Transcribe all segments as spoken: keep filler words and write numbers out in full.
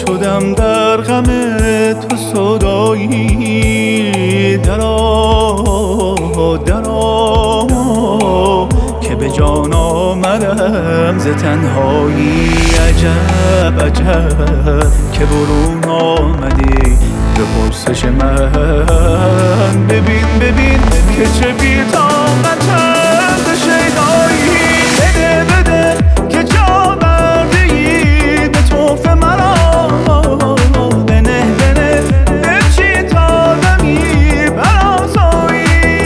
شدم در غم تو سودایی. درآ درآ که به جان آمدم ز تنهایی. عجب عجب که برون آمدی به پرسش من. ببین ببین که چه بی‌طاقتم ز شیدایی. بده بده که جا برده ای به طوف مرا. بنه بنه بچین تا دمی برآسایی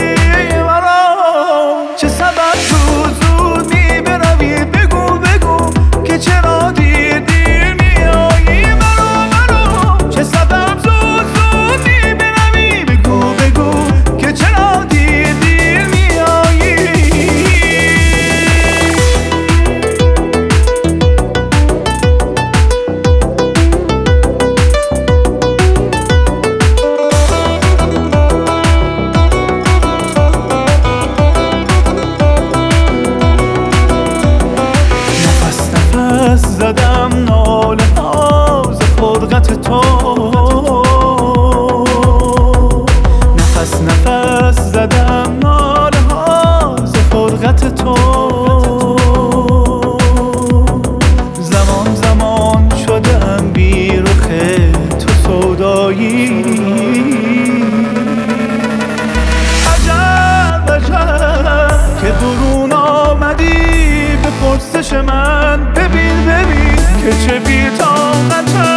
مرا. چه سبب شد زود می بروی؟ بگو بگو که چرا دیر دیر میایی مرا مرا. چه سبب زود زود می بروی؟ بگو بگو که چرا دیر دیر میایی. زدم ناله ها ز فرقت تو. نفس نفس زدم ناله ها ز فرقت تو. زمان زمان شدم بی رخ تو سودایی. عجب عجب که برون آمدی به پرسش من. ببین ببین که چه بی‌طاقتم